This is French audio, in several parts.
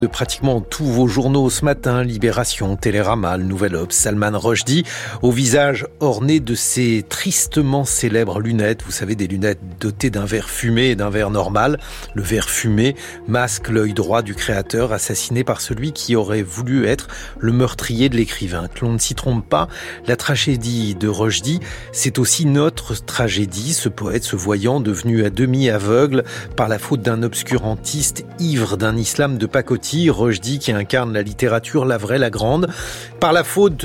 De pratiquement tous vos journaux ce matin, Libération, Télérama, Le Nouvel Obs, Salman Rushdie, au visage orné de ses tristement célèbres lunettes. Vous savez, des lunettes dotées d'un verre fumé et d'un verre normal. Le verre fumé masque l'œil droit du créateur, assassiné par celui qui aurait voulu être le meurtrier de l'écrivain. Que l'on ne s'y trompe pas, la tragédie de Rushdie, c'est aussi notre tragédie. Ce poète, ce voyant, devenu à demi aveugle par la faute d'un obscurantiste ivre d'un islam de pacotille. Rushdie qui incarne la littérature, la vraie, la grande. Par la faute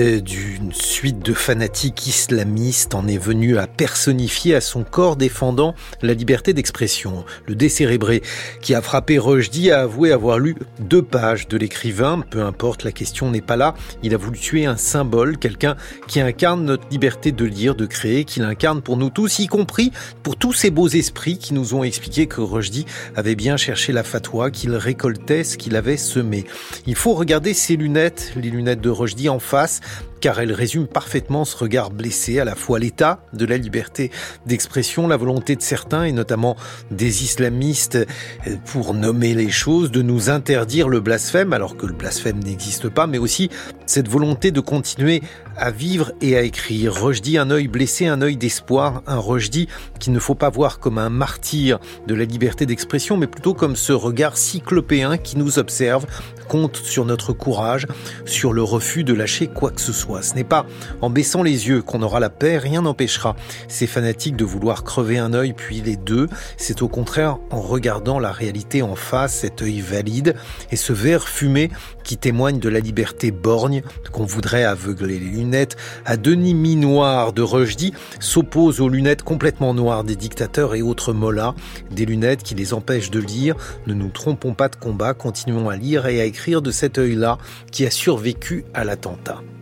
d'une suite de fanatiques islamistes, en est venu à personnifier à son corps défendant la liberté d'expression. Le décérébré qui a frappé Rushdie a avoué avoir lu 2 pages de l'écrivain. Peu importe, la question n'est pas là. Il a voulu tuer un symbole, quelqu'un qui incarne notre liberté de lire, de créer, qui l'incarne pour nous tous, y compris pour tous ces beaux esprits qui nous ont expliqué que Rushdie avait bien cherché la fatwa, qu'il récoltait ce qu'il avait semé. Il faut regarder ces lunettes, les lunettes de Rushdie en face, car elles résument parfaitement ce regard blessé, à la fois l'état de la liberté d'expression, la volonté de certains, et notamment des islamistes, pour nommer les choses, de nous interdire le blasphème, alors que le blasphème n'existe pas, mais aussi cette volonté de continuer à vivre et à écrire. Rushdie, un œil blessé, un œil d'espoir, un Rushdie qu'il ne faut pas voir comme un martyr de la liberté d'expression, mais plutôt comme ce regard cyclopéen qui nous observe, compte sur notre courage, sur le refus de lâcher quoi que ce soit. Ce n'est pas en baissant les yeux qu'on aura la paix, rien n'empêchera ces fanatiques de vouloir crever un œil puis les deux. C'est au contraire en regardant la réalité en face, cet œil valide et ce verre fumé qui témoigne de la liberté borgne qu'on voudrait aveugler. Les lunettes à demi noires de Rushdie s'opposent aux lunettes complètement noires des dictateurs et autres mollahs, des lunettes qui les empêchent de lire. Ne nous trompons pas de combat, continuons à lire et à écrire de cet œil-là qui a survécu à l'attentat.